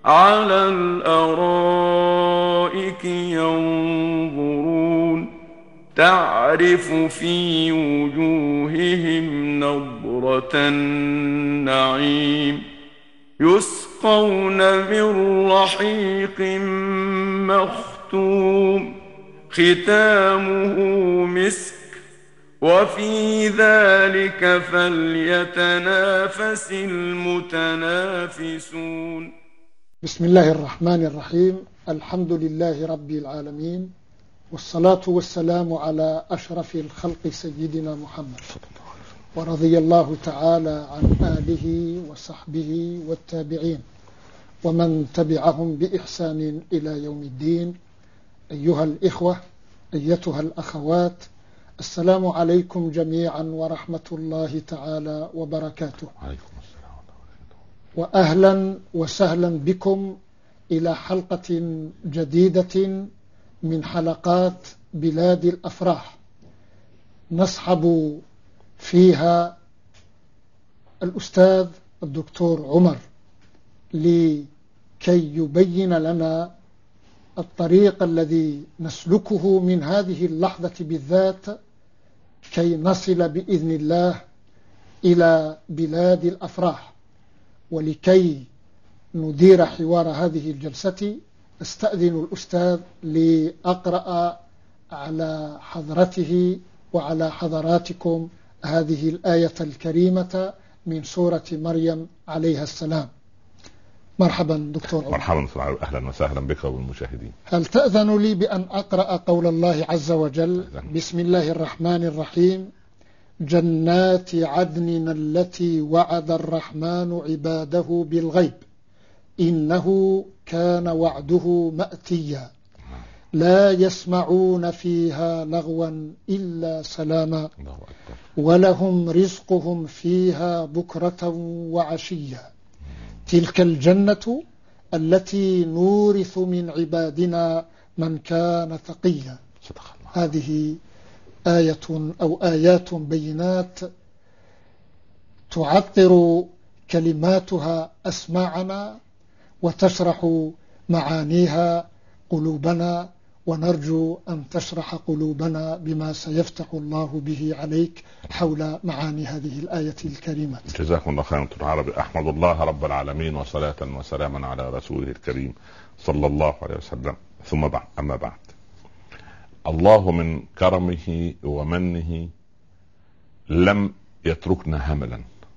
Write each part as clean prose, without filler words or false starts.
على الأرائك ينظرون تعرف في وجوههم نضرة النعيم يسقون من رحيق مختوم ختامه مسك وفي ذلك فليتنافس المتنافسون. بسم الله الرحمن الرحيم. الحمد لله رب العالمين، والصلاة والسلام على أشرف الخلق سيدنا محمد، ورضي الله تعالى عن آله وصحبه والتابعين ومن تبعهم بإحسان إلى يوم الدين. أيها الإخوة، أيتها الأخوات، السلام عليكم جميعا ورحمة الله تعالى وبركاته. وأهلا وسهلا بكم إلى حلقة جديدة من حلقات بلاد الأفراح، نصحب فيها الأستاذ الدكتور عمر لكي يبين لنا الطريق الذي نسلكه من هذه اللحظة بالذات كي نصل بإذن الله إلى بلاد الأفراح. ولكي ندير حوار هذه الجلسة استأذن الأستاذ لأقرأ على حضرته وعلى حضراتكم هذه الآية الكريمة من سورة مريم عليها السلام. مرحبا دكتور عمر. مرحبا، أهلا وسهلا بك والمشاهدين. هل تأذن لي بأن أقرأ قول الله عز وجل؟ بسم الله الرحمن الرحيم. جنات عدن التي وعد الرحمن عباده بالغيب إنه كان وعده مأتيا لا يسمعون فيها لغوا إلا سلاما ولهم رزقهم فيها بكرة وعشيا تلك الجنة التي نورث من عبادنا من كان تقيا. هذه آية أو آيات بينات تعطر كلماتها أسماعنا وتشرح معانيها قلوبنا، ونرجو أن تشرح قلوبنا بما سيفتح الله به عليك حول معاني هذه الآية الكريمة. جزاكم الله خيرا دكتور عربي. أحمد الله رب العالمين وصلاة وسلاما على رسوله الكريم صلى الله عليه وسلم. ثم بعد، أما بعد، الله من كرمه ومنه لم يتركنا هملا،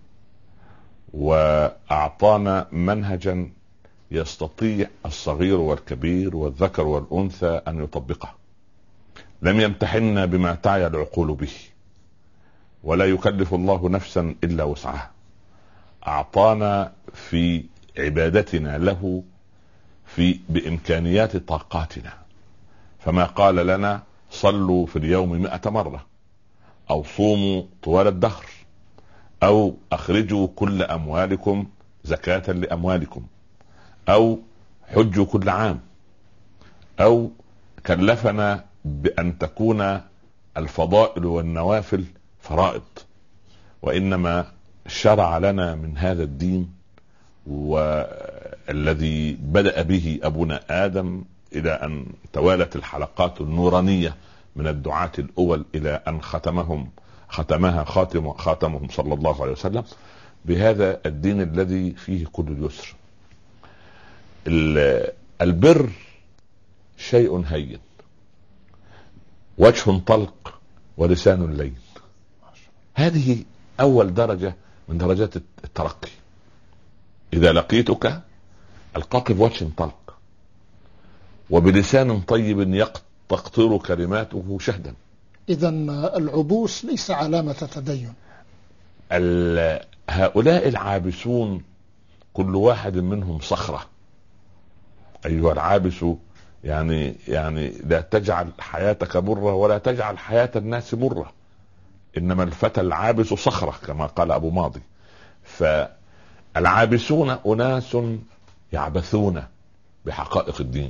وأعطانا منهجا يستطيع الصغير والكبير والذكر والأنثى أن يطبقه. لم يمتحننا بما تعي العقول به، ولا يكلف الله نفسا إلا وسعها. أعطانا في عبادتنا له بإمكانيات طاقاتنا، فما قال لنا صلوا في اليوم 100 مرة، أو صوموا طوال الدهر، أو أخرجوا كل أموالكم زكاة لأموالكم، أو حجوا كل عام، أو كلفنا بأن تكون الفضائل والنوافل فرائض. وإنما شرع لنا من هذا الدين والذي بدأ به أبونا آدم إلى أن توالت الحلقات النورانية من الدعاة الأول إلى أن ختمها خاتمهم صلى الله عليه وسلم بهذا الدين الذي فيه كل اليسر. البر شيء هين، وجه طلق ولسان لين. هذه أول درجة من درجات الترقي. إذا لقيتك ألقاك بوجه طلق وبلسان طيب تقطر كلماته شهدا. إذن العبوس ليس علامة تدين. هؤلاء العابسون كل واحد منهم صخرة. أيها العابس، يعني لا تجعل حياتك مرة ولا تجعل حياة الناس مرة، إنما الفتى العابس صخرة كما قال أبو ماضي. فالعابسون أناس يعبثون بحقائق الدين،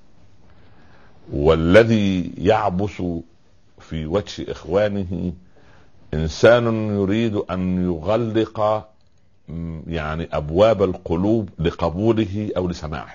والذي يعبث في وجه إخوانه إنسان يريد أن يغلق يعني أبواب القلوب لقبوله أو لسماعه.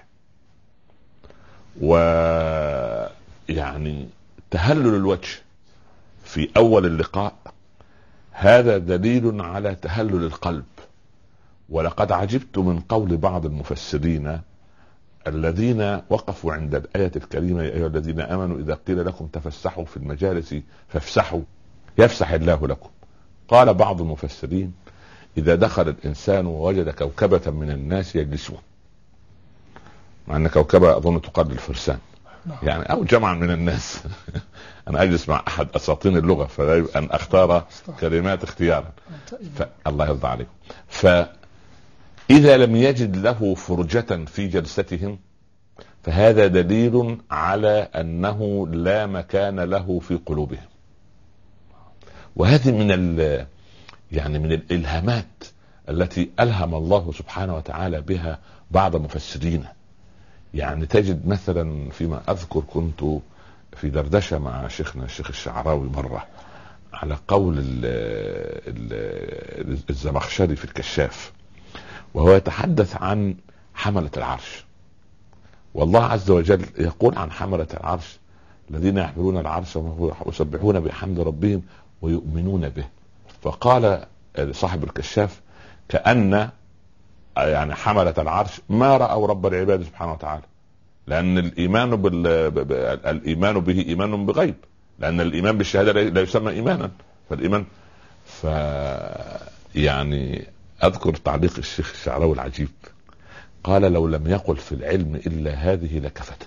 ويعني تهلل الوجه في أول اللقاء هذا دليل على تهلل القلب. ولقد عجبت من قول بعض المفسرين الذين وقفوا عند الآية الكريمة: يا أيها الذين آمنوا إذا قيل لكم تفسحوا في المجالس فافسحوا يفسح الله لكم. قال بعض المفسرين: إذا دخل الإنسان ووجد كوكبة من الناس يجلسون، مع أن كوكبة أظن تقابل الفرسان يعني أو جمعا من الناس أنا أجلس مع أحد أساطين اللغة فلا يجب أن أختار كلمات اختيارا. الله يرضى عليكم. فإذا لم يجد له فرجة في جلستهم فهذا دليل على أنه لا مكان له في قلوبهم. وهذه من الإلهامات التي ألهم الله سبحانه وتعالى بها بعض مفسرين. يعني تجد مثلا فيما أذكر كنت في دردشة مع شيخنا الشيخ الشعراوي مرة على قول الزمخشري في الكشاف، وهو يتحدث عن حملة العرش. والله عز وجل يقول عن حملة العرش: الذين يحملون العرش ويسبحون بحمد ربهم ويؤمنون به. فقال صاحب الكشاف: كأن يعني حملة العرش ما رأوا رب العباد سبحانه وتعالى، لأن الإيمان الإيمان به إيمان بغيب، لأن الإيمان بالشهادة لا يسمى إيمانا. فالإيمان يعني أذكر تعليق الشيخ الشعراوي العجيب، قال: لو لم يقل في العلم إلا هذه لكفته.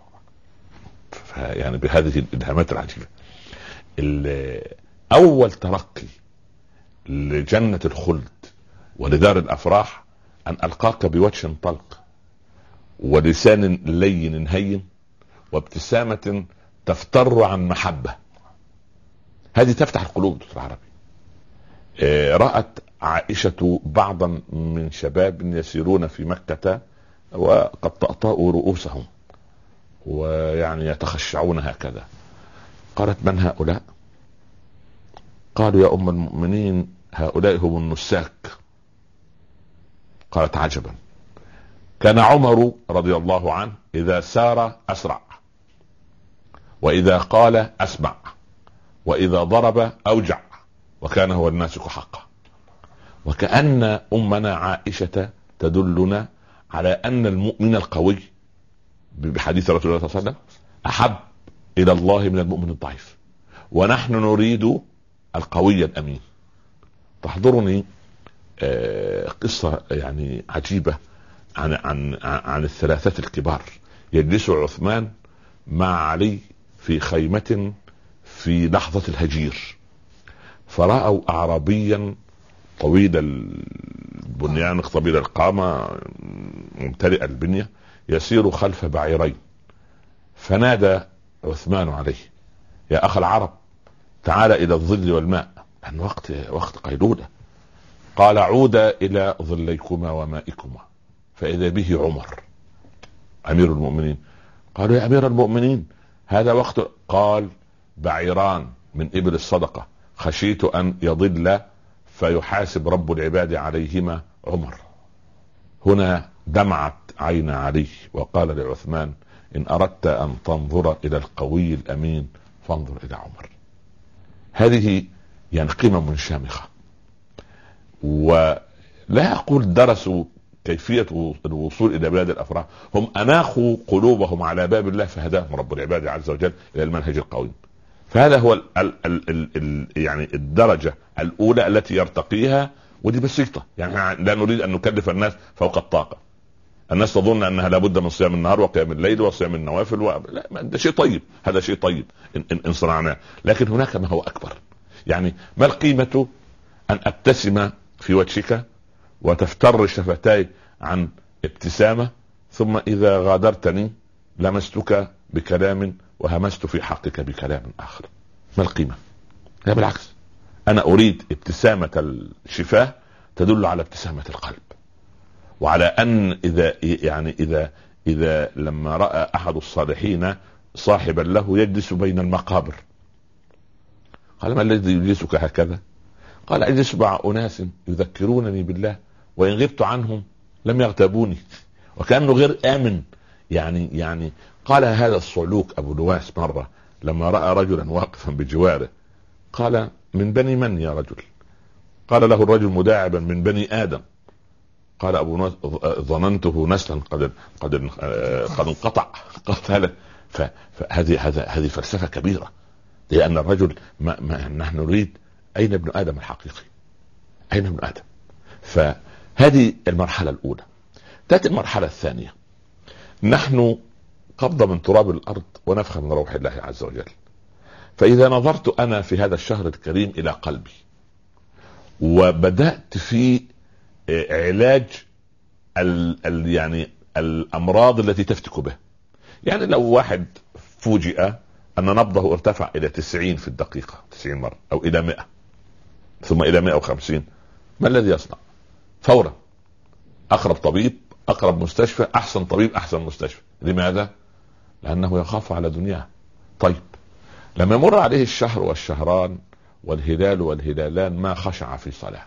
يعني بهذه الإلهامات العجيبة أول ترقي لجنة الخلد ولدار الأفراح أن ألقاك بوجه طلق ولسان لين هين وابتسامة تفتر عن محبة. هذه تفتح القلوب دكتور عربي. رأت عائشة بعضا من شباب يسيرون في مكة وقد طأطأوا رؤوسهم ويعني يتخشعون هكذا. قالت: من هؤلاء؟ قالوا: يا أم المؤمنين هؤلاء هم النساك. قالت: عجبا. كان عمر رضي الله عنه إذا سار أسرع، وإذا قال أسمع، وإذا ضرب أوجع، وكان هو الناسك حقا. وكأن أمنا عائشة تدلنا على أن المؤمن القوي بحديث رسول الله صلى الله عليه وسلم أحب إلى الله من المؤمن الضعيف، ونحن نريد القوي الأمين. تحضرني قصة يعني عجيبة عن الثلاثة الكبار. يجلس عثمان مع علي في خيمة في لحظة الهجير، فرأوا أعرابيا طويل البنيان طويل القامة ممتلئ البنية يسير خلف بعيرين، فنادى عثمان عليه: يا أخ العرب تعال إلى الظل والماء، عن وقت قيلولة. قال: عودا إلى ظليكما ومائكما. فإذا به عمر أمير المؤمنين. قالوا: يا أمير المؤمنين هذا وقت. قال: بعيران من إبل الصدقة خشيت أن يضل فيحاسب رب العباد عليهما عمر. هنا دمعت عين علي وقال لعثمان: إن أردت أن تنظر إلى القوي الأمين فانظر إلى عمر. هذه يعني قيمة شامخة. ولا أقول درسوا كيفية الوصول إلى بلاد الأفراح، هم أناخوا قلوبهم على باب الله فهداهم رب العباد عز وجل إلى المنهج القويم. فهذا هو يعني الدرجة الأولى التي يرتقيها، ودي بسيطة. يعني لا نريد أن نكلف الناس فوق الطاقة. الناس تظن أنها لابد من صيام النهار وقيام الليل وصيام النوافل لا، ده شيء طيب، هذا شيء طيب إن صنعناه، لكن هناك ما هو أكبر. يعني ما القيمة أن أبتسم في وجهك وتفتر شفتاي عن ابتسامة، ثم إذا غادرتني لمستك بكلام وهمست في حقك بكلام آخر؟ ما القيمة؟ لا بالعكس، أنا أريد ابتسامة الشفاه تدل على ابتسامة القلب، وعلى أن إذا لما رأى أحد الصالحين صاحبا له يجلس بين المقابر، قال: ما الذي يجلسك هكذا؟ قال: أجلس مع أناس يذكرونني بالله وإن غبت عنهم لم يغتابوني، وكأنه غير آمن. يعني قال هذا الصعلوك أبو نواس مرة لما رأى رجلا واقفا بجواره، قال: من بني من يا رجل؟ قال له الرجل مداعبا: من بني آدم. قال أبو نواس: ظننته نسلا قد انقطع. قال هذه فلسفة كبيرة، لأن الرجل ما نحن نريد أين ابن آدم الحقيقي؟ أين ابن آدم؟ فهذه المرحلة الأولى. تأتي المرحلة الثانية، نحن قبضة من تراب الأرض ونفخة من روح الله عز وجل. فإذا نظرت أنا في هذا الشهر الكريم إلى قلبي وبدأت في علاج يعني الأمراض التي تفتك به، يعني لو واحد فوجئ أن نبضه ارتفع إلى 90 في الدقيقة 90 مرة، أو إلى 100 ثم إلى 150، ما الذي يصنع؟ فورا أقرب طبيب، أقرب مستشفى، أحسن طبيب، أحسن مستشفى. لماذا؟ لأنه يخاف على دنياه. طيب لما يمر عليه الشهر والشهران والهلال والهلالان ما خشع في صلاة،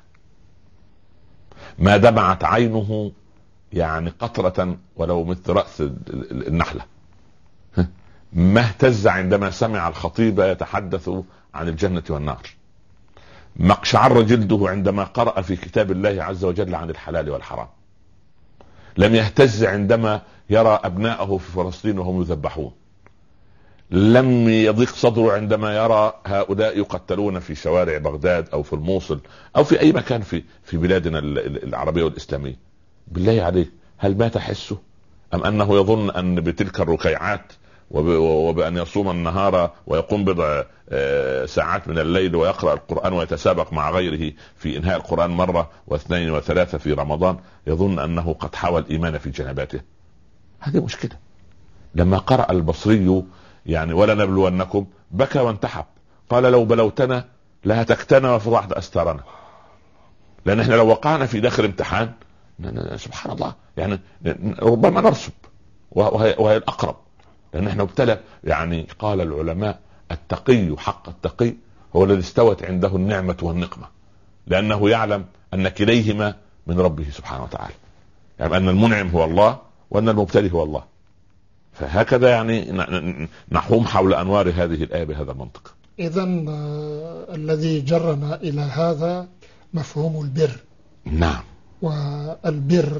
ما دمعت عينه يعني قطرة ولو مثل رأس النحلة، ما اهتز عندما سمع الخطيب يتحدث عن الجنة والنار، ما اقشعر جلده عندما قرأ في كتاب الله عز وجل عن الحلال والحرام، لم يهتز عندما يرى أبناءه في فلسطين وهم يذبحون، لم يضيق صدره عندما يرى هؤلاء يقتلون في شوارع بغداد أو في الموصل أو في أي مكان في بلادنا العربية والإسلامية. بالله عليك، هل ما تحسه؟ أم أنه يظن أن بتلك الركيعات وبأن يصوم النهار ويقوم بضع ساعات من الليل ويقرأ القرآن ويتسابق مع غيره في إنهاء القرآن مرة واثنين وثلاثة في رمضان، يظن أنه قد حوى الإيمان في جنباته؟ هذه مشكلة. لما قرأ البصري يعني ولا نبلونكم بكى وانتحب، قال: لو بلوتنا لهتكتنا وفضحت أستارنا. لأن احنا لو وقعنا في داخل امتحان سبحان الله يعني ربما نرسب، وهي الأقرب، لأن احنا ابتلى. يعني قال العلماء: التقي حق التقي هو الذي استوت عنده النعمة والنقمة، لأنه يعلم أن كليهما من ربه سبحانه وتعالى، يعني أن المنعم هو الله وأن المبتلي هو الله. فهكذا يعني نحوم حول أنوار هذه الآية بهذا المنطق. إذن الذي جرنا إلى هذا مفهوم البر. نعم. والبر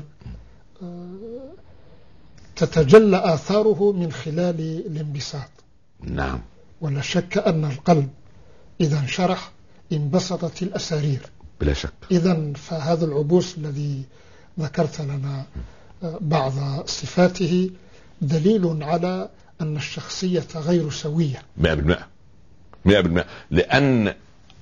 تتجلى آثاره من خلال الانبساط. نعم. ولا شك أن القلب إذا انشرح انبسطت الأسارير بلا شك. إذن فهذا العبوس الذي ذكرت لنا بعض صفاته دليل على أن الشخصية غير سوية 100%. لأن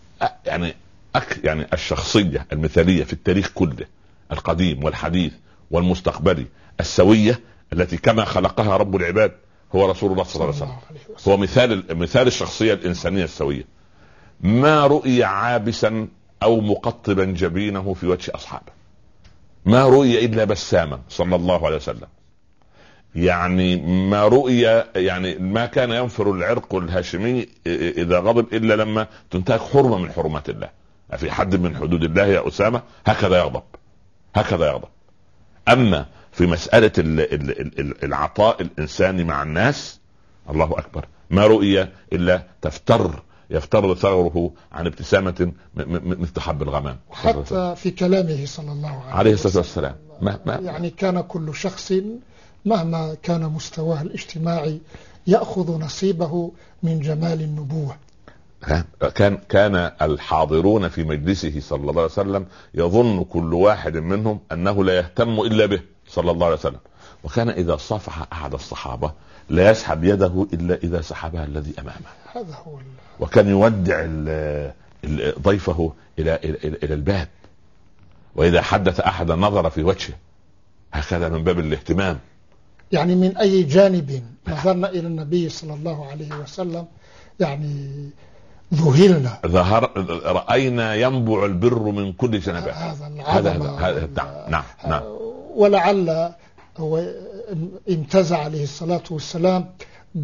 يعني الشخصية المثالية في التاريخ كله القديم والحديث والمستقبلي السوية التي كما خلقها رب العباد هو رسول الله صلى الله عليه وسلم. هو مثال الشخصية الإنسانية السوية. ما رؤي عابسا أو مقطبا جبينه في وجه أصحابه، ما رؤي إلا بساما صلى الله عليه وسلم. يعني ما رؤي، يعني ما كان ينفر العرق الهاشمي إذا غضب إلا لما تنتهك حرمة من حرمات الله. في حد من حدود الله يا أسامة هكذا يغضب. أما في مسألة العطاء الإنساني مع الناس، الله أكبر، ما رؤي إلا يفتر ثغره عن ابتسامة مثل حب الغمام. حتى في كلامه صلى الله عليه الصلاة والسلام يعني كان كل شخص مهما كان مستواه الاجتماعي يأخذ نصيبه من جمال النبوة. كان الحاضرون في مجلسه صلى الله عليه وسلم يظن كل واحد منهم أنه لا يهتم إلا به صلى الله عليه وسلم. وكان إذا صافح أحد الصحابة لا يسحب يده إلا إذا سحبها الذي أمامه. هذا هو وكان يودع ضيفه إلى الباب، وإذا حدث أحد نظر في وجهه، هكذا من باب الاهتمام. يعني من أي جانب نظرنا إلى النبي صلى الله عليه وسلم يعني ذهلنا، رأينا ينبع البر من كل جنبه. هذا نعم. ولعل هو امتاز عليه الصلاة والسلام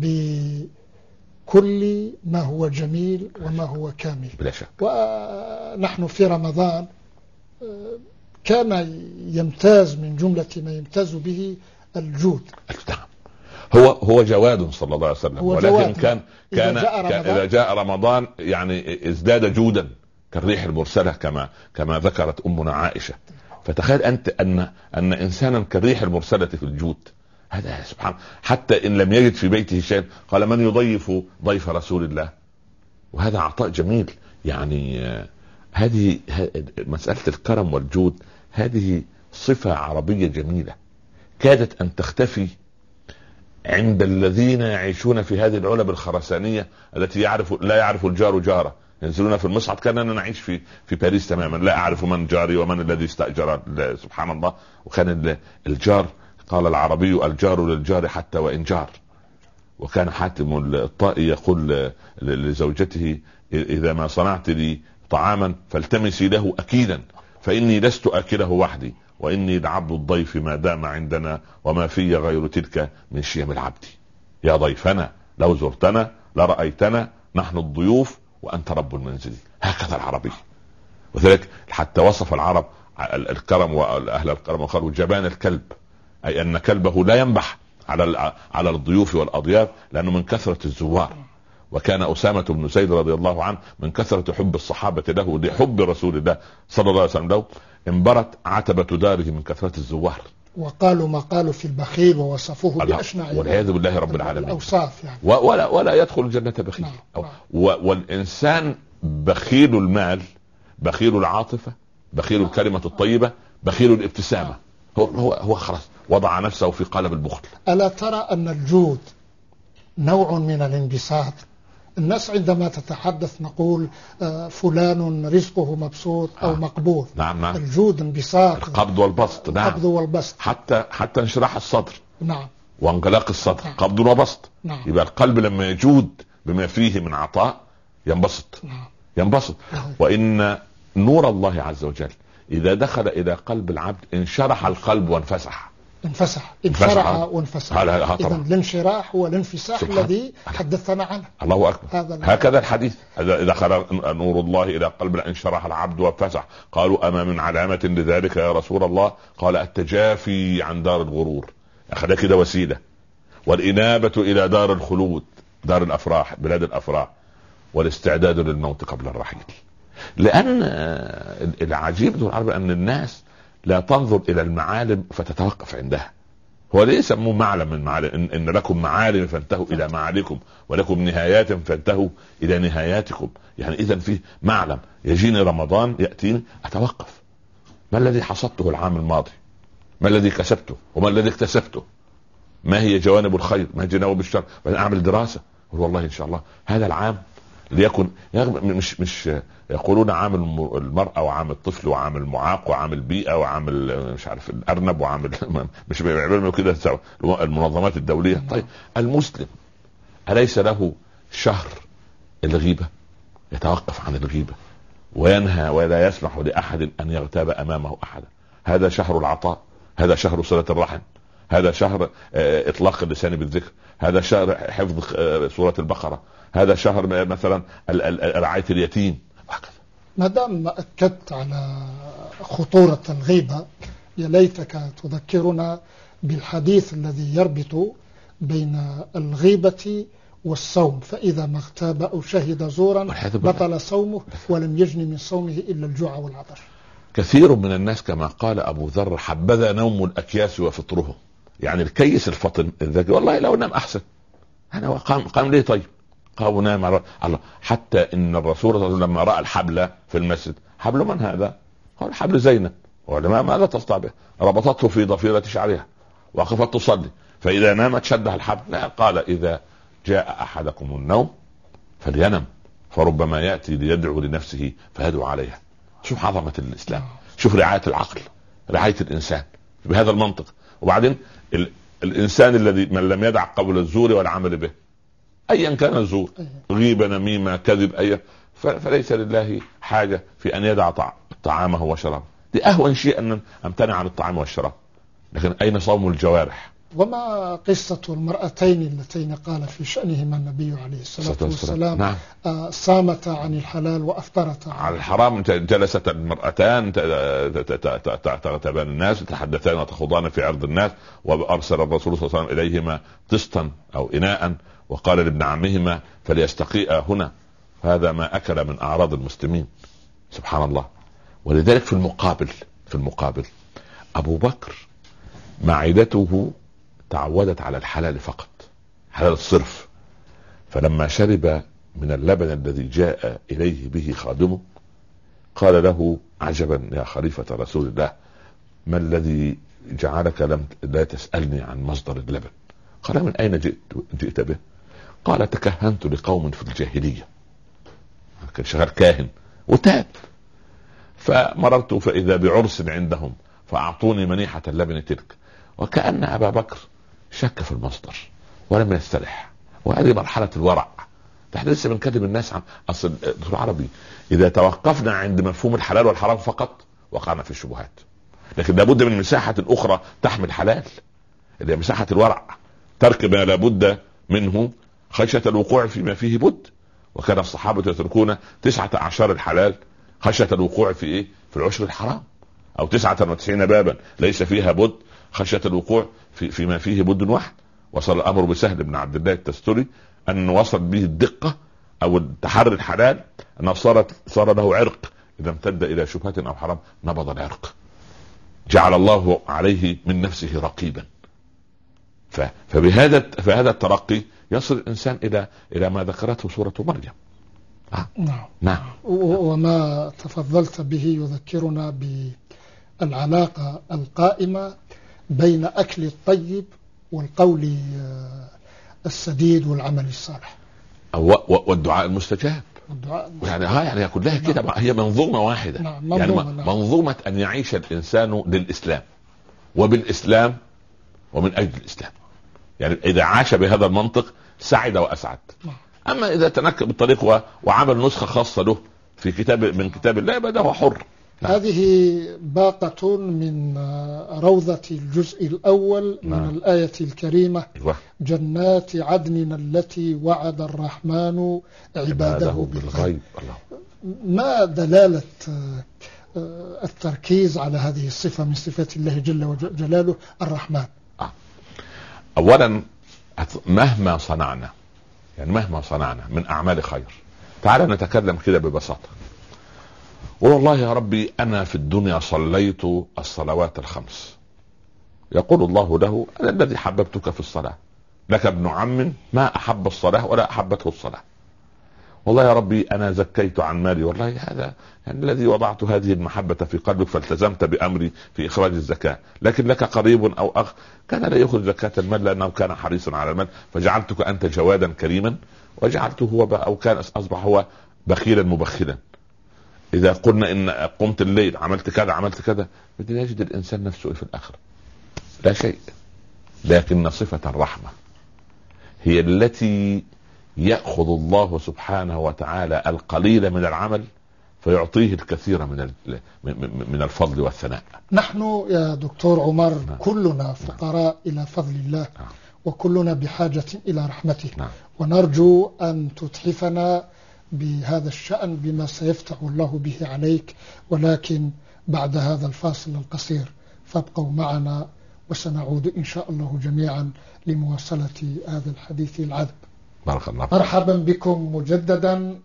بكل ما هو جميل وما هو كامل. بلا شك. ونحن في رمضان كان يمتاز من جملة ما يمتاز به الجود. هو جواد صلى الله عليه وسلم، ولكن كان إذا جاء رمضان يعني ازداد جودا كالريح المرسلة كما ذكرت أمنا عائشة. فتخيل أنت أن إنسانا كالريح المرسلة في الجود، هذا سبحان. حتى إن لم يجد في بيته شيء قال من يضيف ضيف رسول الله، وهذا عطاء جميل. يعني هذه مسألة الكرم والجود هذه صفة عربية جميلة كادت أن تختفي عند الذين يعيشون في هذه العلب الخرسانية التي لا يعرف الجار جاره. ينزلون في المصعد كأننا نعيش في باريس تماما، لا أعرف من جاري ومن الذي استأجر. سبحان الله. وكان الجار، قال العربي الجار للجار حتى وإن جار. وكان حاتم الطائي يقول لزوجته إذا ما صنعت لي طعاما فالتمسي له أكيدا، فإني لست أكله وحدي، وإني لعبد الضيف ما دام عندنا، وما في غير تلك من شيم العبد. يا ضيفنا لو زرتنا لرأيتنا، نحن الضيوف وأنت رب المنزل. هكذا العربي. وذلك حتى وصف العرب الكرم وأهل الكرم وقالوا جبان الكلب، أي أن كلبه لا ينبح على الضيوف والأضياف لأنه من كثرة الزوار. وكان أسامة بن زيد رضي الله عنه من كثرة حب الصحابة له لحب رسول الله صلى الله عليه وسلم له انبرت عتبة داره من كثرة الزوار. وقالوا ما قالوا في البخيل ووصفوه بأشنع والعياذ بالله رب العالمين الأوصاف يعني. ولا يدخل الجنة بخيل. والإنسان بخيل المال، بخيل العاطفة، بخيل الكلمة الطيبة، بخيل الابتسامة. هو خلاص وضع نفسه في قالب البخل. ألا ترى أن الجود نوع من الانبساط؟ الناس عندما تتحدث نقول فلان رزقه مبسوط أو مقبوض. نعم. الجود انبساط، القبض والبسط. نعم. القبض والبسط، حتى انشراح الصدر. نعم. وانغلاق الصدر. نعم. قبض وبسط. نعم. يبقى القلب لما يجود بما فيه من عطاء ينبسط. نعم. ينبسط. نعم. وإن نور الله عز وجل إذا دخل إلى قلب العبد انشرح القلب وانفسح. انشرح وانفسح. إذن الانشراح هو الانفساح الذي حدثنا عنه. الله أكبر. هكذا الحديث إذا دخل نور الله إلى قلب انشرح العبد وانفسح. قالوا أما من علامة لذلك يا رسول الله؟ قال التجافي عن دار الغرور، أخذ كده وسيلة، والإنابة إلى دار الخلود، دار الأفراح، بلاد الأفراح، والاستعداد للموت قبل الرحيل. لأن العجيب العربي أن الناس لا تنظر إلى المعالم فتتوقف عندها. هو ليه يسموه معلم من معالم؟ إن لكم معالم فانتهوا إلى معالمكم، ولكم نهايات فانتهوا إلى نهاياتكم. يعني إذن فيه معلم. يجيني رمضان يأتيني أتوقف، ما الذي حصدته العام الماضي؟ ما الذي كسبته؟ وما الذي اكتسبته؟ ما هي جوانب الخير؟ ما هي جوانب الشر؟ أعمل دراسة. والله إن شاء الله هذا العام ليكن مش يقولون عام المرأة وعام الطفل وعام المعاق وعام البيئة وعام مش عارف الأرنب وعام مش بيعملوا كده المنظمات الدولية. طيب المسلم أليس له شهر الغيبة؟ يتوقف عن الغيبة وينهى ولا يسمح لأحد أن يغتاب أمامه أحدا. هذا شهر العطاء، هذا شهر صلة الرحم، هذا شهر إطلاق اللسان بالذكر، هذا شهر حفظ سورة البقرة، هذا شهر مثلا رعاية اليتيم. ما دام أكدت على خطورة الغيبة، يا ليتك تذكرنا بالحديث الذي يربط بين الغيبة والصوم، فإذا ما اغتاب أو شهد زورا بطل صومه ولم يجن من صومه إلا الجوع والعطش. كثير من الناس كما قال أبو ذر حبذا نوم الأكياس وفطره. يعني الكيس الفطن الذكي والله لو نام أحسن. أنا قام ليه؟ طيب قام نام الله. حتى إن الرسول صلى الله عليه وسلم لما رأى الحبل في المسجد، حبل من هذا؟ قال حبل زينب. ولا ماذا تصنع به؟ ربطته في ضفيرة شعرها وقفت تصلي، فإذا نامت شدها الحبل. لا، قال إذا جاء أحدكم النوم فلينم، فربما يأتي ليدعو لنفسه فيدعو عليها. شوف عظمة الإسلام، شوف رعاية العقل، رعاية الإنسان بهذا المنطق. وبعدين الإنسان الذي من لم يدع قول الزور والعمل به، أيا كان الزور، غيبة، نميمة، كذب، فليس لله حاجة في أن يدع طعامه وشرابه. دي أهون شيء أن أمتنع عن الطعام والشراب. لكن أين صوم الجوارح؟ وما قصة المرأتين اللتين قال في شأنهما النبي عليه الصلاة والسلام نعم. صامتا عن الحلال وأفطرتا على الحرام؟ جلست المرأتان تغتابان الناس، تتحدثان وتخوضان في عرض الناس، وأرسل الرسول صلى الله عليه وسلم إليهما طسطا أو إناء وقال لابن عمهما فليستقيئا هنا، هذا ما أكل من أعراض المسلمين. سبحان الله. ولذلك في المقابل أبو بكر معدته تعودت على الحلال فقط، حلال الصرف، فلما شرب من اللبن الذي جاء إليه به خادمه قال له عجبا يا خليفة رسول الله، ما الذي جعلك لا تسألني عن مصدر اللبن؟ قال من أين جئت به؟ قال تكهنت لقوم في الجاهلية، كان شغال كاهن وتاب، فمررت فإذا بعرس عندهم فأعطوني منيحة اللبن تلك. وكأن أبا بكر شك في المصدر ولم يسترح، وهذه مرحلة الورع. نحن لسه بنكلم الناس عن أصل العربي، إذا توقفنا عند مفهوم الحلال والحرام فقط وقعنا في الشبهات، لكن لابد من مساحة أخرى تحمل حلال، اللي هي مساحة الورع، ترك ما لابد منه خشية الوقوع فيما فيه بد. وكان الصحابة يتركون 19 الحلال خشية الوقوع في في العشر الحرام، أو 99 بابا ليس فيها بد خشية الوقوع فيما فيه بد واحد. وصل الأمر بسهل بن عبد الله التستري أن وصل به الدقة أو التحري الحلال أنه صار له عرق، إذا امتد إلى شبهة أو حرام نبض العرق، جعل الله عليه من نفسه رقيبا. فهذا الترقي يصل الإنسان إلى ما ذكرته سورة مريم. نعم. وما تفضلت به يذكرنا بالعلاقة القائمة بين أكل الطيب والقول السديد والعمل الصالح والدعاء المستجاب. يعني كلها كده، هي منظومة واحدة. منظومة أن يعيش الإنسان للإسلام وبالإسلام ومن أجل الإسلام. يعني إذا عاش بهذا المنطق سعد وأسعد. أما إذا تنكب بالطريق وعمل نسخة خاصة له في من كتاب الله يبقى هو حر. هذه باقة من روضة الجزء الأول من الآية الكريمة. جنات عدن التي وعد الرحمن عباده بالغيب. ما دلالة التركيز على هذه الصفة من صفات الله جل وجلاله الرحمن؟ أولا مهما صنعنا من أعمال خير، تعال نتكلم كده ببساطة. والله يا ربي أنا في الدنيا صليت الصلوات الخمس، يقول الله له أنا الذي حببتك في الصلاة، لك ابن عم ما أحب الصلاة ولا أحبته الصلاة. والله يا ربي أنا زكيت عن مالي، والله هذا يعني الذي وضعت هذه المحبة في قلبك فالتزمت بأمري في إخراج الزكاة، لكن لك قريب أو أخ كان لا يأخذ زكاة المال لأنه كان حريصا على المال، فجعلتك أنت جوادا كريما وجعلته هو أو كان أصبح هو بخيلا مبخلا. إذا قلنا إن قمت الليل عملت كذا بدنا يجد الإنسان نفسه في الآخر لا شيء. لكن صفة الرحمة هي التي يأخذ الله سبحانه وتعالى القليل من العمل فيعطيه الكثير من الفضل والثناء. نحن يا دكتور عمر كلنا فقراء إلى فضل الله، وكلنا بحاجة إلى رحمته، ونرجو أن تتحفنا بهذا الشأن بما سيفتح الله به عليك، ولكن بعد هذا الفاصل القصير فابقوا معنا وسنعود إن شاء الله جميعا لمواصلة هذا الحديث العذب. بارك الله. مرحبا بكم مجددا،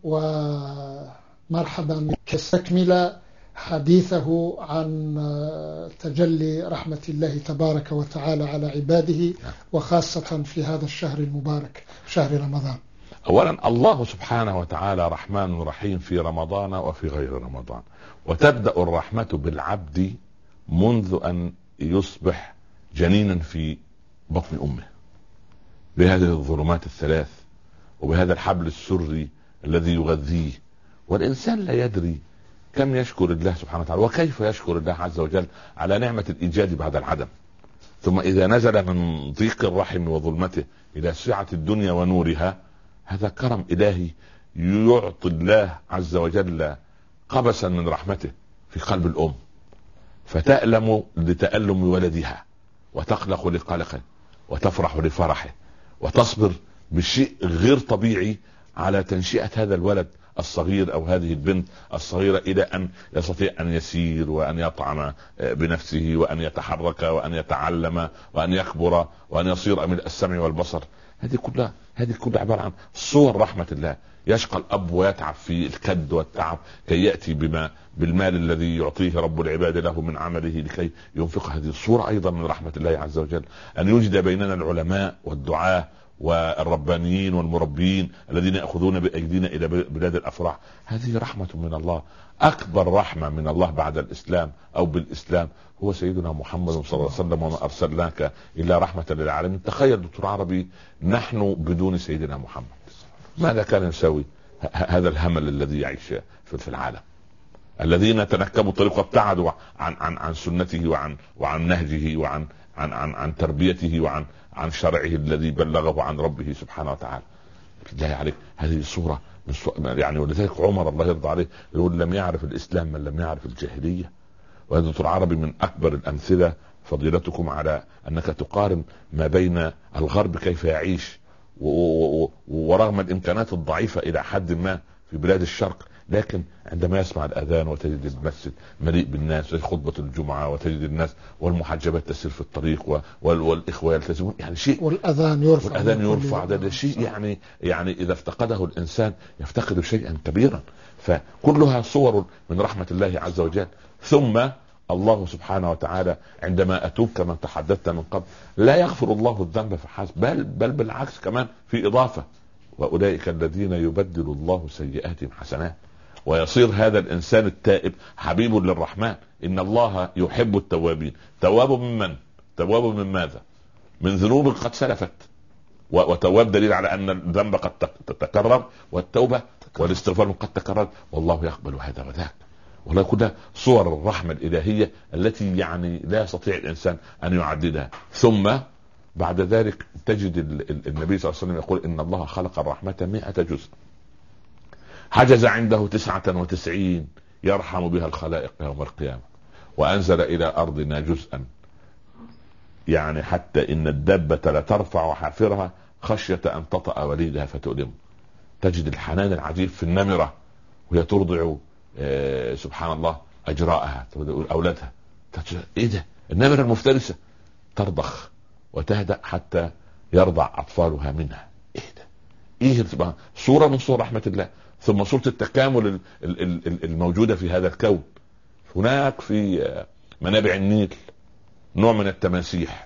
ومرحبا كستكمل حديثه عن تجلي رحمة الله تبارك وتعالى على عباده، وخاصة في هذا الشهر المبارك شهر رمضان. أولا الله سبحانه وتعالى رحمن رحيم في رمضان وفي غير رمضان، وتبدأ الرحمة بالعبد منذ أن يصبح جنينا في بطن أمه بهذه الظلمات الثلاث وبهذا الحبل السري الذي يغذيه، والإنسان لا يدري كم يشكر الله سبحانه وتعالى وكيف يشكر الله عز وجل على نعمة الإيجاد بعد العدم. ثم إذا نزل من ضيق الرحم وظلمته إلى سعة الدنيا ونورها، هذا كرم إلهي يعطي الله عز وجل قبسا من رحمته في قلب الأم، فتألم لتألم ولدها وتقلق لقلقه، وتفرح لفرحه وتصبر بشيء غير طبيعي على تنشئة هذا الولد الصغير أو هذه البنت الصغيرة إلى أن يستطيع أن يسير وأن يطعم بنفسه وأن يتحرك وأن يتعلم وأن يكبر وأن يصير من السمع والبصر. هذه كلها عبارة عن صور رحمة الله. يشقى الأب ويتعب في الكد والتعب كي يأتي بالمال الذي يعطيه رب العباد له من عمله لكي ينفق. هذه الصورة أيضا من رحمة الله عز وجل، أن يوجد بيننا العلماء والدعاة والربانيين والمربيين الذين يأخذون بأيدينا إلى بلاد الأفراح. هذه رحمة من الله. أكبر رحمة من الله بعد الإسلام أو بالإسلام هو سيدنا محمد صلى الله عليه وسلم، وما أرسلناك إلا رحمة للعالمين. تخيل دكتور عربي، نحن بدون سيدنا محمد ماذا كان يسوي هذا الهمل الذي يعيش في العالم؟ الذين تنكبوا الطريق وابتعدوا عن سنته وعن نهجه وعن تربيته وعن شرعه الذي بلغه عن ربه سبحانه وتعالى. بالله عليك، هذه صورة يعني. ولذلك عمر الله يرضى عليه يقول: لم يعرف الإسلام من لم يعرف الجاهلية. وهذا دكتور عربي من أكبر الأمثلة فضيلتكم على أنك تقارن ما بين الغرب كيف يعيش ورغم الإمكانات الضعيفة إلى حد ما في بلاد الشرق، لكن عندما يسمع الأذان وتجد المسجد مليء بالناس، وتجد خطبة الجمعة وتجد الناس والمحجبات تسير في الطريق والإخوة يلتزمون، يعني شيء. والأذان يرفع ده شيء يعني إذا افتقده الإنسان يفتقد شيئا كبيرا. فكلها صور من رحمة الله عز وجل. ثم الله سبحانه وتعالى عندما أتوب كما تحدثت من قبل لا يغفر الله الذنب فحسب، بل بالعكس كمان في إضافة: وأولئك الذين يبدل الله سيئاتهم حسنات. ويصير هذا الإنسان التائب حبيب للرحمن. إن الله يحب التوابين. تواب من ماذا؟ من ذنوب قد سلفت. وتواب دليل على أن الذنب قد تكرر، والتوبة والاستغفار قد تكرر، والله يقبل هذا وذاك. والله كلها صور الرحمة الإلهية التي يعني لا يستطيع الإنسان أن يعددها. ثم بعد ذلك تجد النبي صلى الله عليه وسلم يقول: إن الله خلق الرحمة 100 جزء، حجز عنده 99 يرحم بها الخلائق يوم القيامة، وأنزل إلى أرضنا جزءا، يعني حتى إن الدابة لترفع حافرها خشية أن تطأ وليدها فتؤلمه. تجد الحنان العجيب في النمرة وهي ترضع سبحان الله أجراءها أولادها. إيه ده؟ النمرة المفترسة ترضخ وتهدأ حتى يرضع أطفالها منها. إيه ده؟ إيه؟ صورة من صور رحمة الله. ثم صورة التكامل الموجودة في هذا الكون. هناك في منابع النيل نوع من التماسيح،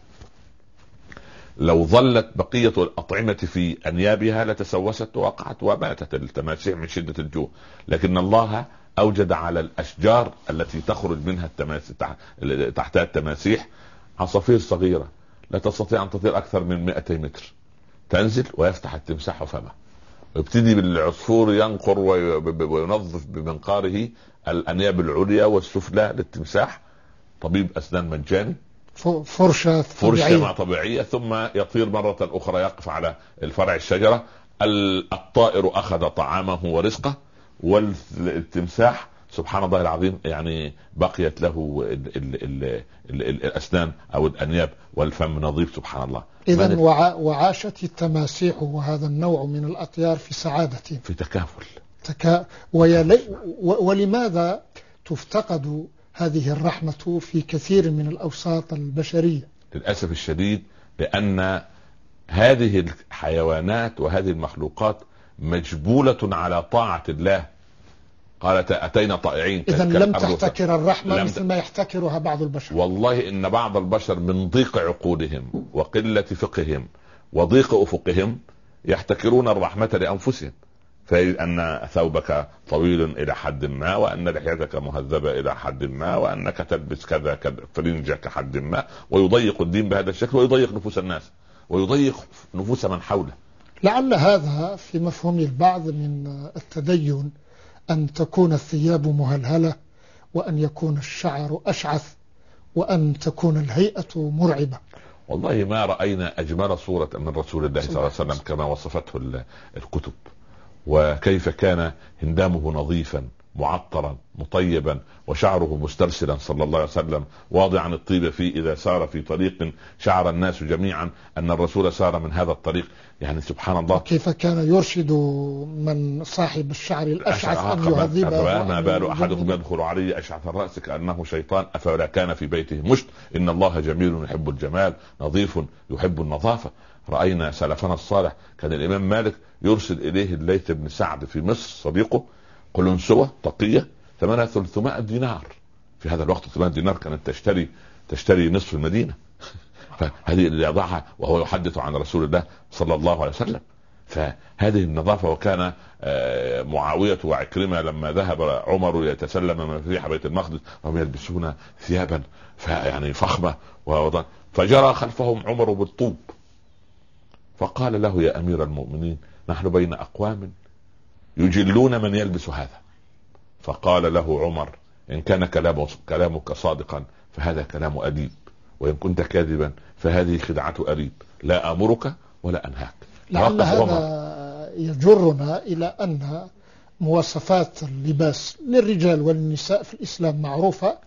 لو ظلت بقية الأطعمة في أنيابها لتسوست ووقعت وماتت التماسيح من شدة الجوع. لكن الله أوجد على الأشجار التي تخرج منها تحتها التماسيح عصافير صغيرة لا تستطيع أن تطير أكثر من 200 متر، تنزل ويفتح التمساح فمه ويبتدي بالعصفور ينقر وينظف بمنقاره الأنياب العليا والسفلى للتمساح. طبيب أسنان مجاني، فرشة طبيعية. ثم يطير مرة أخرى يقف على الفرع الشجرة. الطائر أخذ طعامه ورزقه، والتمساح سبحان الله العظيم يعني بقيت له الأسنان أو الأنياب والفم نظيف سبحان الله. إذن وعاشت التماسيح وهذا النوع من الأطيار في سعادة، في تكافل. ولماذا تفتقد هذه الرحمة في كثير من الأوساط البشرية؟ للأسف الشديد لأن هذه الحيوانات وهذه المخلوقات مجبولة على طاعة الله. قالت أتينا طائعين. إذن لم تحتكر الرحمة مثل ما يحتكرها بعض البشر. والله إن بعض البشر من ضيق عقولهم وقلة فقههم وضيق أفقهم يحتكرون الرحمة لأنفسهم. فأن ثوبك طويل إلى حد ما، وأن لحيتك مهذبة إلى حد ما، وأنك تلبس كذا فرنجك حد ما، ويضيق الدين بهذا الشكل ويضيق نفوس الناس ويضيق نفوس من حوله. لعل هذا في مفهوم البعض من التدين أن تكون الثياب مهلهلة، وأن يكون الشعر أشعث، وأن تكون الهيئة مرعبة. والله ما رأينا أجمل صورة من رسول الله صلى الله عليه وسلم كما وصفته الكتب، وكيف كان هندامه نظيفا معطرا مطيبا وشعره مسترسلا صلى الله عليه وسلم واضعا الطيب فيه إذا سار في طريق شعر الناس جميعا أن الرسول سار من هذا الطريق. يعني سبحان الله كيف كان يرشد من صاحب الشعر الأشعث أن يهذبه. ما بال أحدكم يدخل علي أشعث الرأس كأنه شيطان أفلا كان في بيته مشت إن الله جميل يحب الجمال نظيف يحب النظافة. رأينا سلفنا الصالح كان الإمام مالك يرسل إليه الليث بن سعد في مصر صديقه قلنسوة تقية ثمنها 300 دينار. في هذا الوقت 300 دينار كانت تشتري نصف المدينة. فهذه اللي يضعها وهو يحدث عن رسول الله صلى الله عليه وسلم. فهذه النظافة. وكان معاوية وعكرمة لما ذهب عمر يتسلم مفاتيح بيت المقدس وهم يلبسون ثيابا يعني فخمة فجرى خلفهم عمر بالطوب فقال له يا أمير المؤمنين نحن بين أقوام يجلون من يلبس هذا. فقال له عمر إن كان كلامك صادقا فهذا كلام أديب وإن كنت كاذبا فهذه خدعة أريب لا أمرك ولا أنهاك. لعل هذا يجرنا إلى أن مواصفات اللباس للرجال والنساء في الإسلام معروفة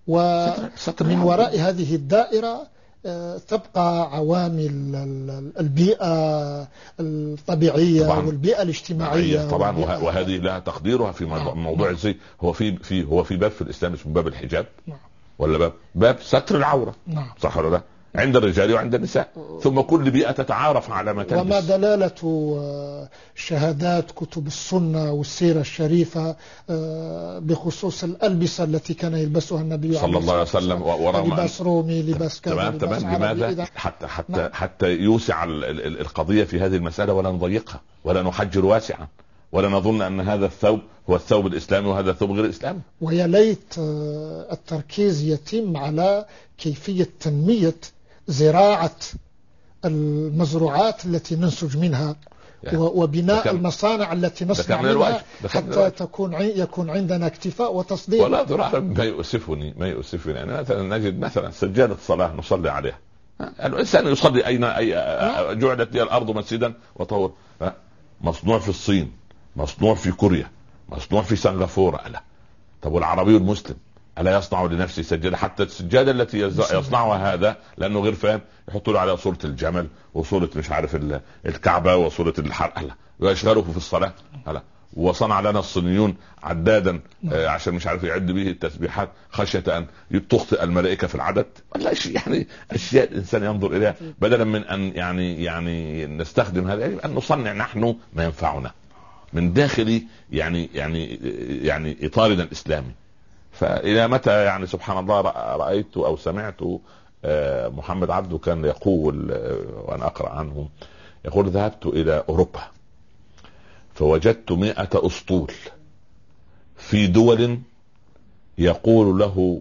ومن وراء هذه الدائرة تبقى عوامل البيئة الطبيعية طبعاً والبيئة الاجتماعية طبعا وهذه لها تقديرها في موضوع الزي. هو في باب في الإسلام اسمه باب الحجاب ولا باب ستر العورة صح ولا لا عند الرجال وعند النساء ثم كل بيئة تتعارف على ما تلبس. وما دلالة شهادات كتب السنة والسيرة الشريفة بخصوص الألبسة التي كان يلبسها النبي صلى الله عليه وسلم لباس رومي لباس كذا تمام. لماذا حتى يوسع القضية في هذه المسألة ولا نضيقها ولا نحجر واسعا ولا نظن أن هذا الثوب هو الثوب الإسلامي وهذا الثوب غير الإسلامي. ويا ليت التركيز يتم على كيفية تنمية زراعة المزروعات التي ننسج منها وبناء المصانع التي نصنع منها حتى يكون عندنا اكتفاء وتصدير. ولا ذرع ما يؤسفني يعني مثلا نجد مثلا سجادة الصلاة نصلي عليها الإنسان يصلي أي جعلت لي الأرض مسجدا وطهورا مصنوع في الصين مصنوع في كوريا مصنوع في سنغافورة. طب والعربي المسلم ألا يصنع لنفسه سجادة؟ حتى السجادة التي يصنعها هذا لأنه غير فاهم يحطوا له عليها صورة الجمل وصورة مش عارف الكعبة وصورة الحرق ويشغله في الصلاة. وصنع لنا الصينيون عدادا عشان مش عارف يعد به التسبيحات خشية أن تخطئ الملائكة في العدد. ولا شيء يعني أشياء الإنسان ينظر إليها بدلا من أن يعني نستخدم هذا يجب أن نصنع نحن ما ينفعنا من داخل يعني إطارنا الإسلامي. فإلى متى يعني سبحان الله رأيت أو سمعت محمد عبده كان يقول وأنا أقرأ عنه يقول ذهبت إلى أوروبا فوجدت 100 أسطول في دول يقول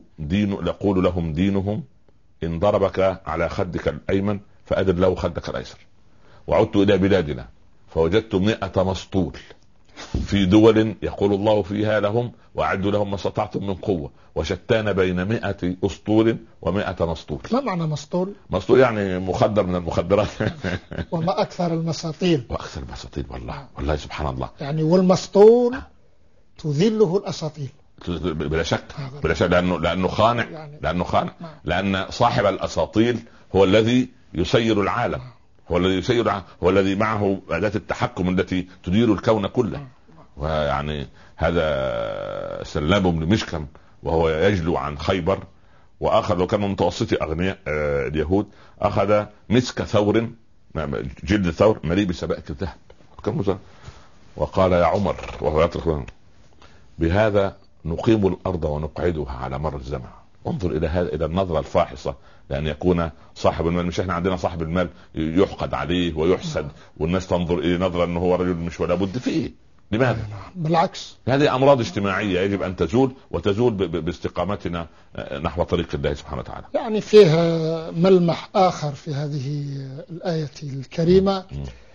لهم دينهم إن ضربك على خدك الأيمن فأدر له خدك الأيسر. وعدت إلى بلادنا فوجدت 100 مسطول في دول يقول الله فيها لهم وأعدوا لهم ما استطعتم من قوة وشتان بين 100 أسطول و100 مسطول. ما معنى مسطول؟ مسطول يعني مخدر من المخدرات. وما أكثر المساطيل. وأكثر المساطيل والله سبحان الله. يعني والمسطول تذله الأساطيل بلا شك لأنه خانع يعني لأن صاحب الأساطيل هو الذي يسير العالم هو الذي معه أداة التحكم التي تدير الكون كله. ويعني هذا سلام بن مشكم وهو يجلو عن خيبر وأخذ وكان متوسطي أغنياء اليهود أخذ مسك ثور جلد ثور مليء بسبائك الذهب وقال يا عمر وهو يطرق بهذا نقيم الأرض ونقعدها على مر الزمن. انظر إلى النظرة الفاحصة لأن يكون صاحب المال. مش احنا عندنا صاحب المال يحقد عليه ويحسد والناس تنظر إلى نظرة أنه هو رجل مش ولا بد فيه. لماذا؟ بالعكس هذه أمراض اجتماعية يجب أن تزول باستقامتنا نحو طريق الله سبحانه وتعالى. يعني فيها ملمح آخر في هذه الآية الكريمة